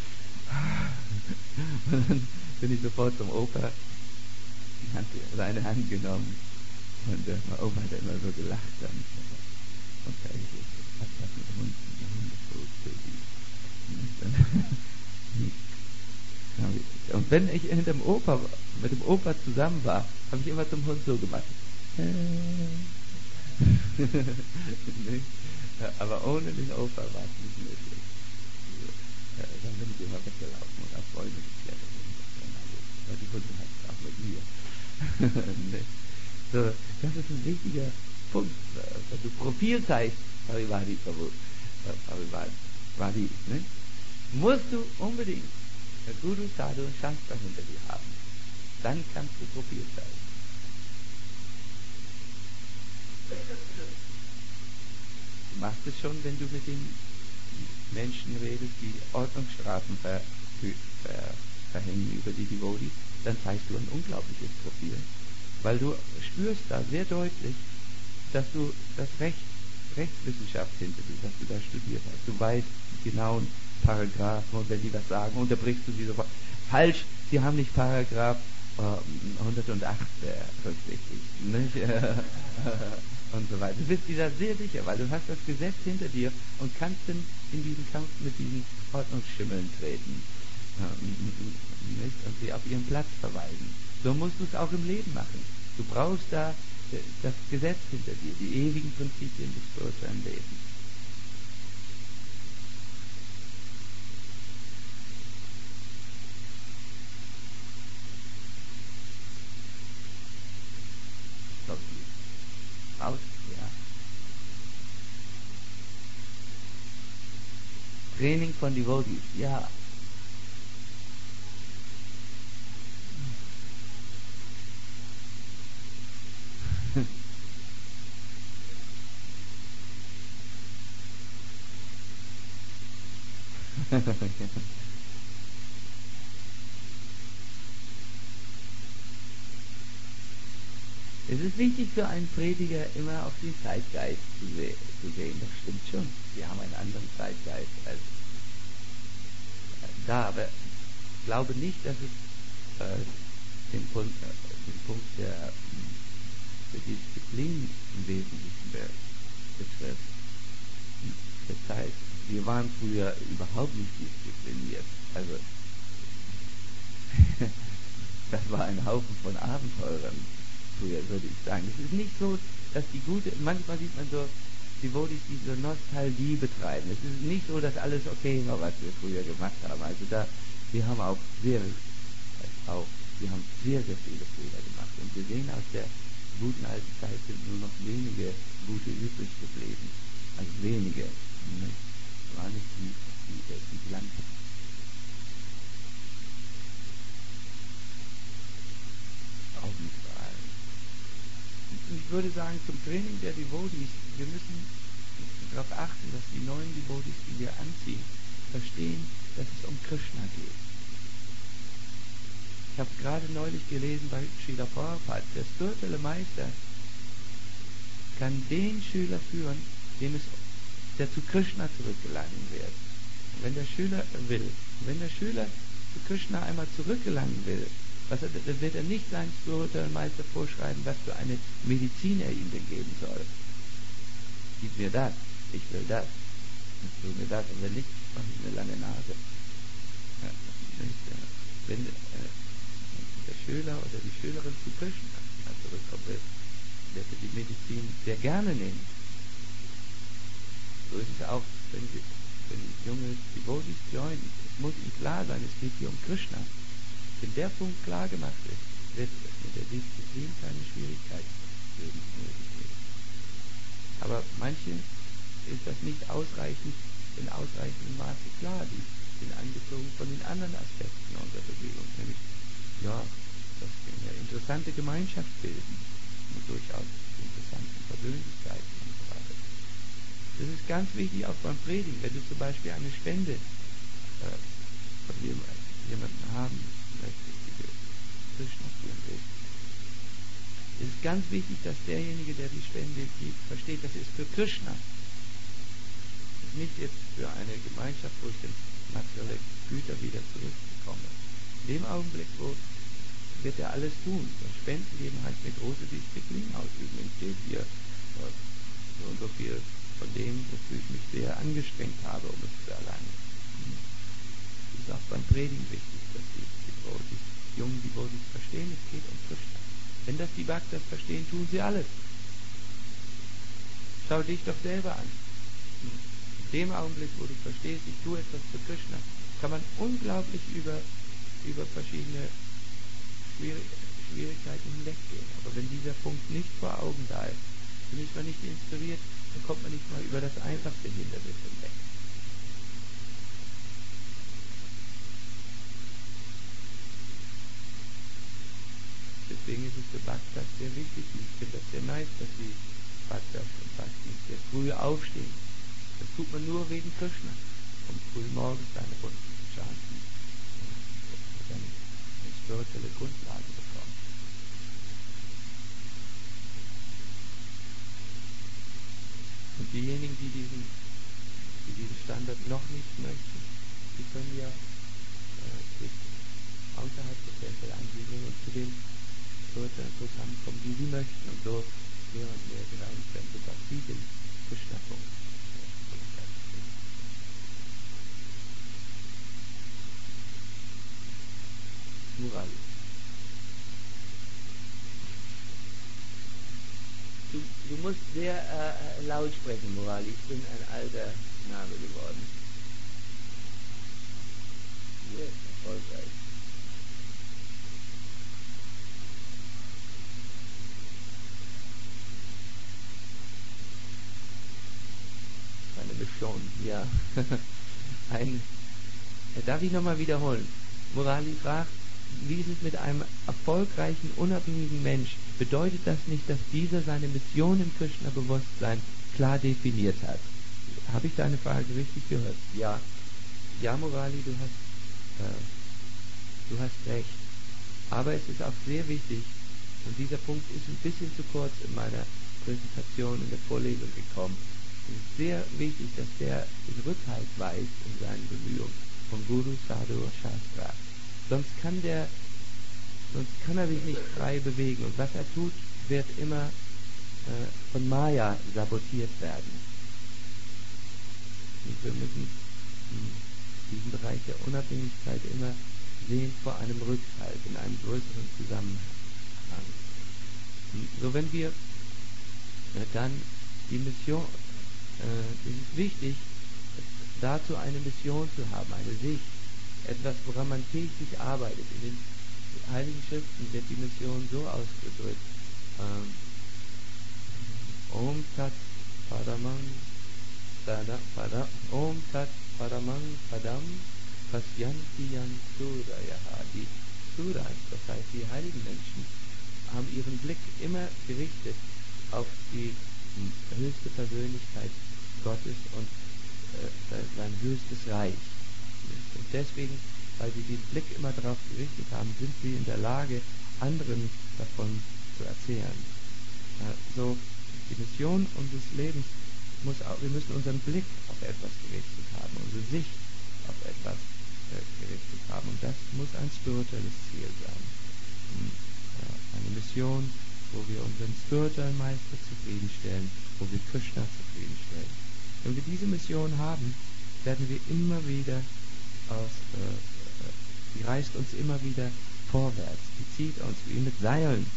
A: Und dann bin ich sofort zum Opa, seine Hand genommen und mein Opa hat immer so gelacht dann. Und was mit dem Hund ist und wenn ich mit dem Opa zusammen war, habe ich immer zum Hund so gemacht. Aber ohne den Opa war es nicht möglich. Dann bin ich immer weggelaufen und auf Bäume geklettert. Aber die Hunde hat es auch mit mir. So, das ist ein wichtiger Punkt. Wenn du Profil zeigst, Parivadi, ne? Musst du unbedingt Guru, Sadhu und Shastra hinter dir haben. Dann kannst du Profil zeigen. Du machst es schon, wenn du mit den Menschen redest, die Ordnungsstrafen verhängen über die Devotees, dann zeigst du ein unglaubliches Profil. Weil du spürst da sehr deutlich, dass du das Rechtswissenschaft hinter dir, dass du da studiert hast. Du weißt die genauen Paragraphen und wenn die was sagen, unterbrichst du sie sofort. Falsch, sie haben nicht Paragraph 108 berücksichtigt. Nicht? Und so weiter. Du bist dir da sehr sicher, weil du hast das Gesetz hinter dir und kannst dann in diesen Kampf mit diesen Ordnungsschimmeln treten. Nicht? Und sie auf ihren Platz verweisen. So musst du es auch im Leben machen. Du brauchst da das Gesetz hinter dir, die ewigen Prinzipien des spirituellen Lebens. Raus, ja.
B: von Devotees, ja. Es ist wichtig für einen Prediger immer auf den Zeitgeist zu sehen. Das stimmt schon. Wir haben einen anderen Zeitgeist als da, aber ich glaube nicht, dass es den Punkt der Disziplin im Wesentlichen betrifft. Das heißt, wir waren früher überhaupt nicht diszipliniert. Also das war ein Haufen von Abenteurern früher, würde ich sagen. Es ist nicht so, dass manchmal sieht man so Devotees, die so Nostalgie betreiben. Es ist nicht so, dass alles okay war, was wir früher gemacht haben. Also wir haben sehr, sehr viele Fehler gemacht. Und wir sehen, aus der guten alten Zeit sind nur noch wenige gute übrig geblieben. Also wenige. Das war nicht die Land. Auch nicht bei allen. Ich würde sagen, zum Training der Devotees, wir müssen darauf achten, dass die neuen Devotees, die wir anziehen, verstehen, dass es um Krishna geht. Ich habe gerade neulich gelesen bei Srila Prabhupada, der spirituelle Meister kann den Schüler führen, der zu Krishna zurückgelangen wird. Und wenn der Schüler zu Krishna einmal zurückgelangen will, dann wird er nicht seinem spirituellen Meister vorschreiben, was für eine Medizin er ihm denn geben soll. Gib mir das, ich will das, tu mir das, und wenn nicht, mach ich eine lange Nase. Ja, wenn der Schüler oder die Schülerin zu Krishna zurückkommen will, wird er die Medizin sehr gerne nehmen. So ist es auch, wenn junge Devotees joinen. Es muss ihm klar sein, es geht hier um Krishna. Wenn der Punkt klar gemacht ist, wird es mit der Disziplin keine Schwierigkeit geben. Aber manchen ist das nicht in ausreichendem Maße klar. Die sind angezogen von den anderen Aspekten unserer Bewegung, nämlich, dass wir eine interessante Gemeinschaft bilden, mit durchaus interessanten Persönlichkeiten und so weiter. Das ist ganz wichtig auch beim Predigen. Wenn du zum Beispiel eine Spende von jemandem haben möchtest, die du Krishna führen willst, es ist ganz wichtig, dass derjenige, der die Spende gibt, versteht, das ist für Krishna. Das ist nicht jetzt für eine Gemeinschaft, wo ich dann materielle Güter wieder zurückbekomme. In dem Augenblick, wird er alles tun. Das Spenden geben heißt eine große Disziplin ausüben. Ich gebe hier so und so viel von dem, wofür ich mich sehr angestrengt habe, um es zu erlangen. Das ist auch beim Predigen wichtig, dass die jungen Devotees verstehen, es geht um Krishna. Wenn das die Bhaktas verstehen, tun sie alles. Schau dich doch selber an. In dem Augenblick, wo du verstehst, ich tue etwas für Krishna, kann man unglaublich über verschiedene Schwierigkeiten hinweggehen. Aber wenn dieser Punkt nicht vor Augen da ist, dann ist man nicht inspiriert, dann kommt man nicht mal über das einfachste Hindernis hinweg. Deswegen ist es für Bhaktas sehr wichtig. Ich finde das sehr nice, dass die Bhaktas und Bhaktis sehr früh aufstehen. Das tut man nur wegen Krishna, um früh morgens seine Runden zu chanten und dann eine spirituelle Grundlage bekommen. Und diejenigen, die diesen Standard noch nicht möchten, die können ja sich außerhalb des Tempels ansiedeln und zu den spirituellen Programmen kommen, die sie möchten. Und so mehr und mehr gelangt werden, sodass sie den Krishna-Punkt Murali. Du musst sehr laut sprechen, Murali. Ich bin ein alter Name geworden. Sehr erfolgreich. Eine Mischung, ja. darf ich nochmal wiederholen? Murali fragt, wie ist es mit einem erfolgreichen, unabhängigen Mensch? Bedeutet das nicht, dass dieser seine Mission im Krishna-Bewusstsein klar definiert hat? Habe ich deine Frage richtig gehört? Ja. Ja, Murali, du hast recht. Aber es ist auch sehr wichtig, und dieser Punkt ist ein bisschen zu kurz in meiner Präsentation, in der Vorlesung gekommen. Es ist sehr wichtig, dass der Rückhalt weiß in seinen Bemühungen von Guru, Sadhu und Shastra. Sonst kann er sich nicht frei bewegen. Und was er tut, wird immer von Maya sabotiert werden. Und wir müssen diesen Bereich der Unabhängigkeit immer sehen vor einem Rückhalt, in einem größeren Zusammenhang. So, wenn wir dann die Mission, es ist wichtig, dazu eine Mission zu haben, eine Sicht, etwas, woran man täglich arbeitet. In den Heiligen Schriften wird die Mission so ausgedrückt. Om Tat Paramang Padam Om Tat Paramang Padam Pasyanti Yan Surayaha. Die Suras, das heißt die heiligen Menschen, haben ihren Blick immer gerichtet auf die höchste Persönlichkeit Gottes und sein höchstes Reich. Und deswegen, weil sie den Blick immer darauf gerichtet haben, sind sie in der Lage, anderen davon zu erzählen. So, die Mission unseres Lebens wir müssen unseren Blick auf etwas gerichtet haben, unsere Sicht auf etwas gerichtet haben. Und das muss ein spirituelles Ziel sein. Eine Mission, wo wir unseren spirituellen Meister zufriedenstellen, wo wir Krishna zufriedenstellen. Wenn wir diese Mission haben, werden wir immer wieder die reißt uns immer wieder vorwärts, die zieht uns wie mit Seilen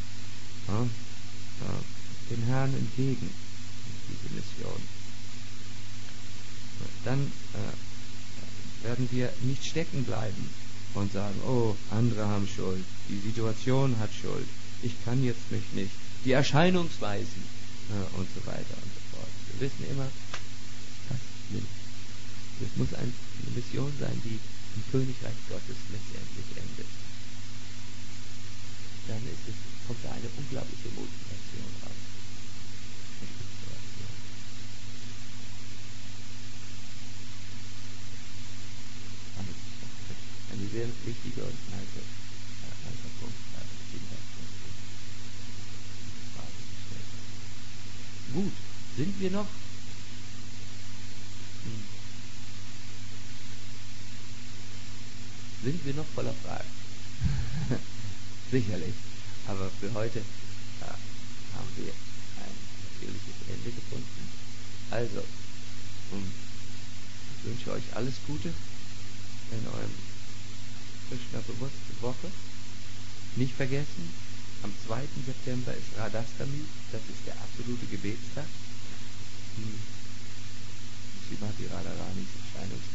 B: dem Herrn entgegen, diese Mission. Dann werden wir nicht stecken bleiben und sagen, oh, andere haben Schuld, die Situation hat Schuld, ich kann jetzt mich nicht, die Erscheinungsweisen und so weiter und so fort. Wir wissen immer, es muss eine Mission sein, die im Königreich Gottes letztendlich endet. Dann kommt da eine unglaubliche Motivation raus. Eine sehr wichtige und nice Punkt. Gut, sind wir noch? Sind wir noch voller Fragen? Sicherlich. Aber für heute haben wir ein natürliches Ende gefunden. Also, ich wünsche euch alles Gute in eurem Krishna-bewussten Woche. Nicht vergessen, am 2. September ist Radhastami, das ist der absolute Gebetstag. Srimati Radharanis Erscheinungstage.